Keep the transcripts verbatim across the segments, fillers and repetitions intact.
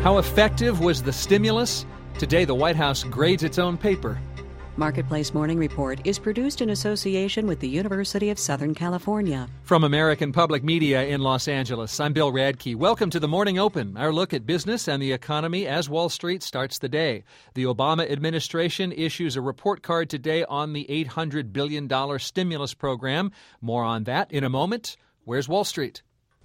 How effective was the stimulus? Today, the White House grades its own paper. Marketplace Morning Report is produced in association with the University of Southern California. From American Public Media in Los Angeles, I'm Bill Radke. Welcome to the Morning Open, our look at business and the economy as Wall Street starts the day. The Obama administration issues a report card today on the eight hundred billion dollars stimulus program. More on that in a moment. Where's Wall Street?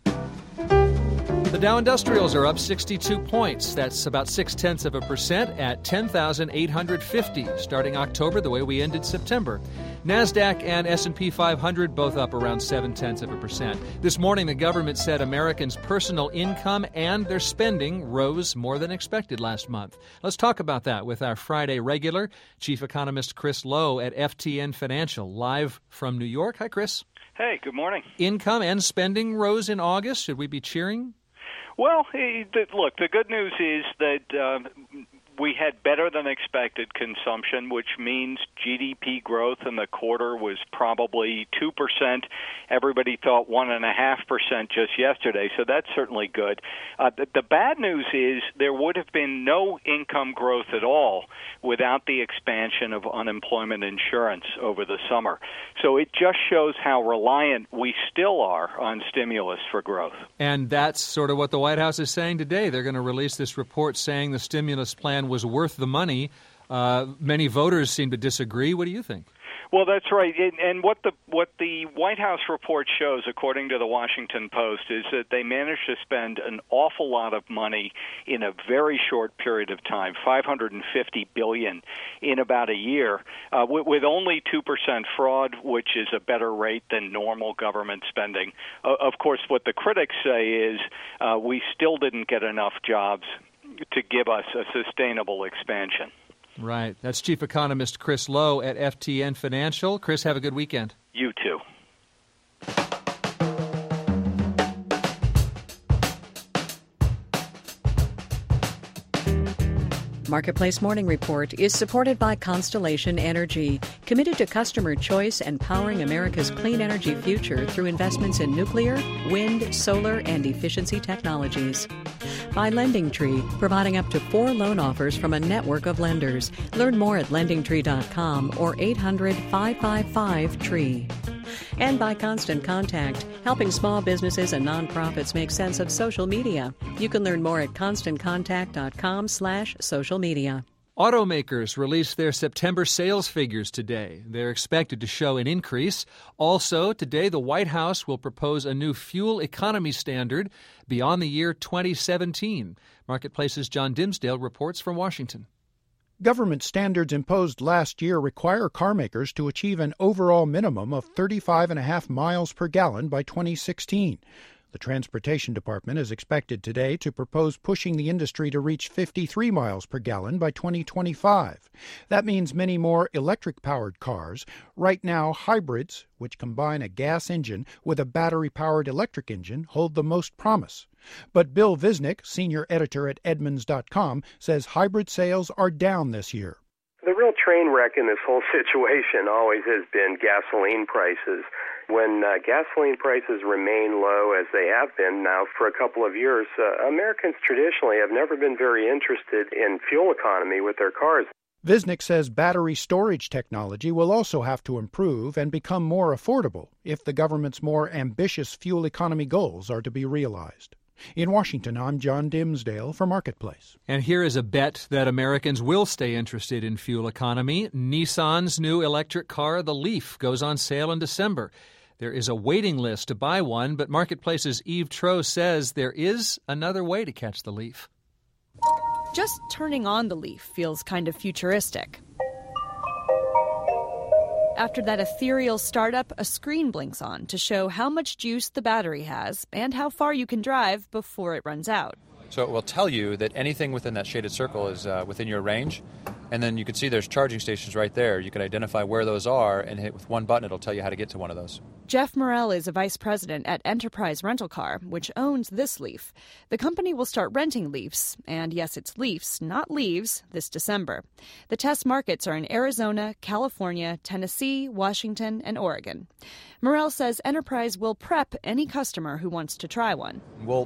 The Dow Industrials are up sixty-two points. That's about six-tenths of a percent at ten thousand eight hundred fifty, starting October the way we ended September. NASDAQ and S and P five hundred both up around seven-tenths of a percent. This morning, the government said Americans' personal income and their spending rose more than expected last month. Let's talk about that with our Friday regular, Chief Economist Chris Lowe at F T N Financial, live from New York. Hi, Chris. Hey, good morning. Income and spending rose in August. Should we be cheering? Well, look, the good news is that uh, we had better than expected consumption, which means G D P growth in the quarter was probably two percent. Everybody thought one point five percent just yesterday, so that's certainly good. Uh, the, the bad news is there would have been no income growth at all without the expansion of unemployment insurance over the summer. So it just shows how reliant we still are on stimulus for growth. And that's sort of what the White House is saying today. They're going to release this report saying the stimulus plan was worth the money. Uh, many voters seem to disagree. What do you think? Well, that's right. And what the what the White House report shows, according to the Washington Post, is that they managed to spend an awful lot of money in a very short period of time, five hundred fifty billion dollars in about a year, uh, with, with only two percent fraud, which is a better rate than normal government spending. Uh, of course, what the critics say is uh, we still didn't get enough jobs to give us a sustainable expansion. Right. That's Chief Economist Chris Lowe at F T N Financial. Chris, have a good weekend. You too. Marketplace Morning Report is supported by Constellation Energy, committed to customer choice and powering America's clean energy future through investments in nuclear, wind, solar, and efficiency technologies. By LendingTree, providing up to four loan offers from a network of lenders. Learn more at lending tree dot com or eight hundred, five five five, T R E E. And by Constant Contact, helping small businesses and nonprofits make sense of social media. You can learn more at constant contact dot com slash social media. Automakers released their September sales figures today. They're expected to show an increase. Also, today, the White House will propose a new fuel economy standard beyond the year twenty seventeen. Marketplace's John Dimsdale reports from Washington. Government standards imposed last year require carmakers to achieve an overall minimum of thirty-five point five miles per gallon by twenty sixteen. The Transportation Department is expected today to propose pushing the industry to reach fifty-three miles per gallon by twenty twenty-five. That means many more electric-powered cars. Right now, hybrids, which combine a gas engine with a battery-powered electric engine, hold the most promise. But Bill Visnick, senior editor at Edmunds dot com, says hybrid sales are down this year. The real train wreck in this whole situation always has been gasoline prices. When uh, gasoline prices remain low, as they have been now for a couple of years, uh, Americans traditionally have never been very interested in fuel economy with their cars. Visnick says battery storage technology will also have to improve and become more affordable if the government's more ambitious fuel economy goals are to be realized. In Washington, I'm John Dimsdale for Marketplace. And here is a bet that Americans will stay interested in fuel economy. Nissan's new electric car, the Leaf, goes on sale in December. There is a waiting list to buy one, but Marketplace's Eve Troe says there is another way to catch the Leaf. Just turning on the Leaf feels kind of futuristic. After that ethereal startup, a screen blinks on to show how much juice the battery has and how far you can drive before it runs out. So it will tell you that anything within that shaded circle is uh, within your range. And then you can see there's charging stations right there. You can identify where those are and hit with one button. It'll tell you how to get to one of those. Jeff Morrell is a vice president at Enterprise Rental Car, which owns this Leaf. The company will start renting Leafs, and yes, it's Leafs, not leaves, this December. The test markets are in Arizona, California, Tennessee, Washington, and Oregon. Morrell says Enterprise will prep any customer who wants to try one. We'll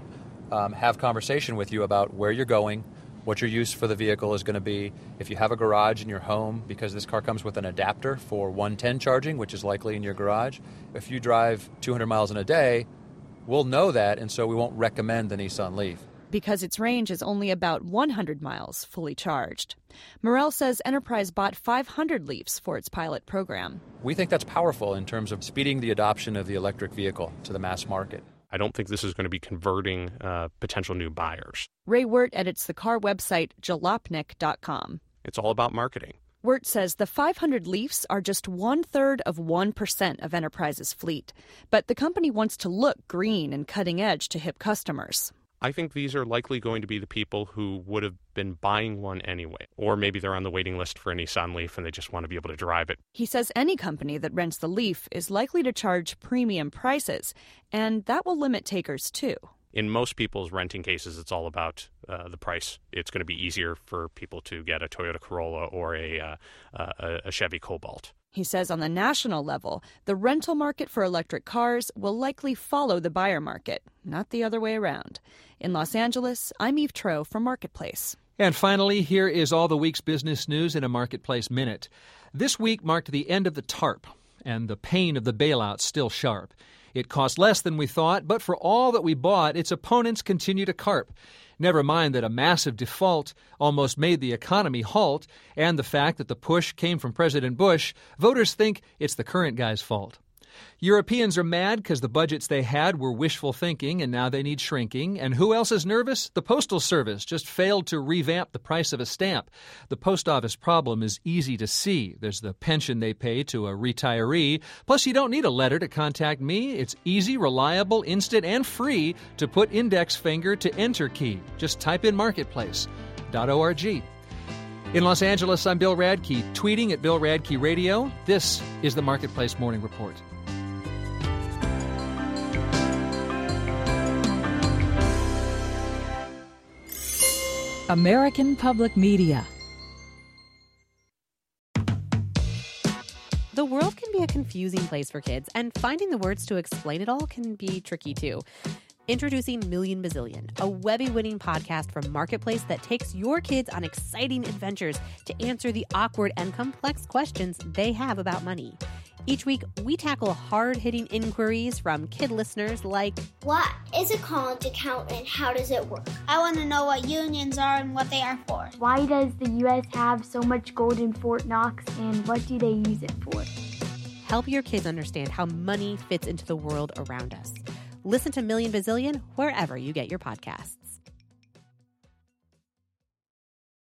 um, have conversation with you about where you're going, what your use for the vehicle is going to be. If you have a garage in your home, because this car comes with an adapter for one ten charging, which is likely in your garage. If you drive two hundred miles in a day, we'll know that, and so we won't recommend the Nissan Leaf. Because its range is only about one hundred miles fully charged. Morel says Enterprise bought five hundred Leafs for its pilot program. We think that's powerful in terms of speeding the adoption of the electric vehicle to the mass market. I don't think this is going to be converting uh, potential new buyers. Ray Wirt edits the car website jalopnik dot com. It's all about marketing. Wirt says the five hundred Leafs are just one-third of one percent of Enterprise's fleet. But the company wants to look green and cutting edge to hip customers. I think these are likely going to be the people who would have been buying one anyway. Or maybe they're on the waiting list for a Nissan Leaf and they just want to be able to drive it. He says any company that rents the Leaf is likely to charge premium prices, and that will limit takers too. In most people's renting cases, it's all about uh, the price. It's going to be easier for people to get a Toyota Corolla or a, uh, uh, a Chevy Cobalt. He says on the national level, the rental market for electric cars will likely follow the buyer market, not the other way around. In Los Angeles, I'm Eve Troeh for Marketplace. And finally, here is all the week's business news in a Marketplace Minute. This week marked the end of the TARP, and the pain of the bailout still sharp. It cost less than we thought, but for all that we bought, its opponents continue to carp. Never mind that a massive default almost made the economy halt, and the fact that the push came from President Bush, voters think it's the current guy's fault. Europeans are mad because the budgets they had were wishful thinking and now they need shrinking. And who else is nervous? The Postal Service just failed to revamp the price of a stamp. The post office problem is easy to see. There's the pension they pay to a retiree. Plus, you don't need a letter to contact me. It's easy, reliable, instant, and free to put index finger to enter key. Just type in marketplace dot org. In Los Angeles, I'm Bill Radke, tweeting at Bill Radke Radio. This is the Marketplace Morning Report. American Public Media. The world can be a confusing place for kids, and finding the words to explain it all can be tricky too. Introducing Million Bazillion, a Webby-winning podcast from Marketplace that takes your kids on exciting adventures to answer the awkward and complex questions they have about money. Each week, we tackle hard-hitting inquiries from kid listeners like, what is a college account and how does it work? I want to know what unions are and what they are for. Why does the U S have so much gold in Fort Knox and what do they use it for? Help your kids understand how money fits into the world around us. Listen to Million Bazillion wherever you get your podcasts.